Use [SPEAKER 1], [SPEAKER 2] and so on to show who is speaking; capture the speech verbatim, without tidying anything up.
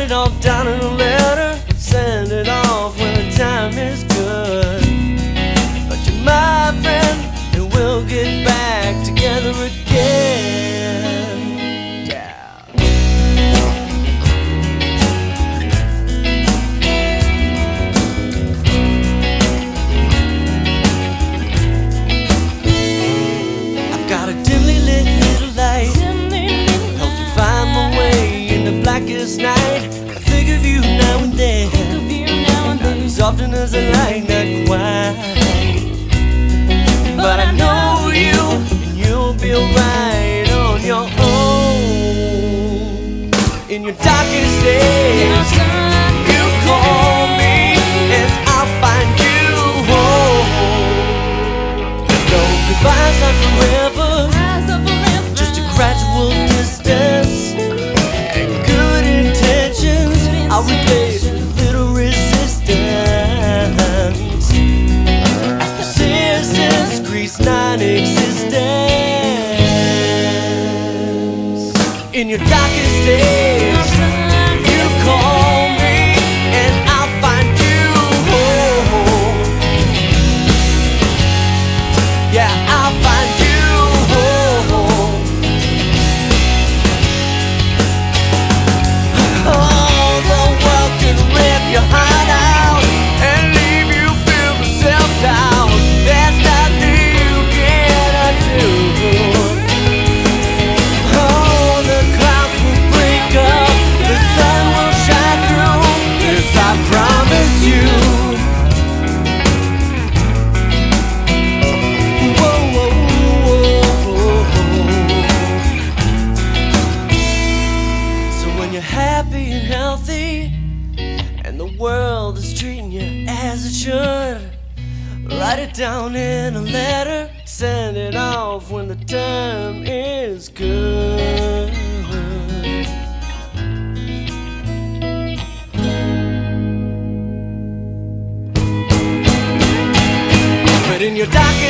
[SPEAKER 1] it all down in a letter, send it off when the time is good. But you're my friend, and we'll get back together again. Yeah. I've got a dimly lit little light, helps me find my way in the blackest night. I think of you now and then, not as often as I like, not quite. But I know you, and you'll be alright on your own. In your darkest days, you call me, and I'll find you home. No goodbyes are forever, just a gradual distance, and good intentions I'll replace with little resistance. As persistence grease non-existence. In your darkest days, you call me, and I'll find you home. Yeah, I'll find you home. Oh, the world can rip your heart out and leave you filled with self-doubt. There's nothing you can undo. Oh, the clouds will break up, the sun will shine through. This I promise you. Whoa, whoa, whoa, whoa. So when you're happy and healthy, and the world is treating you as it should, write it down in a letter, send it off when the time is good. But in your darkest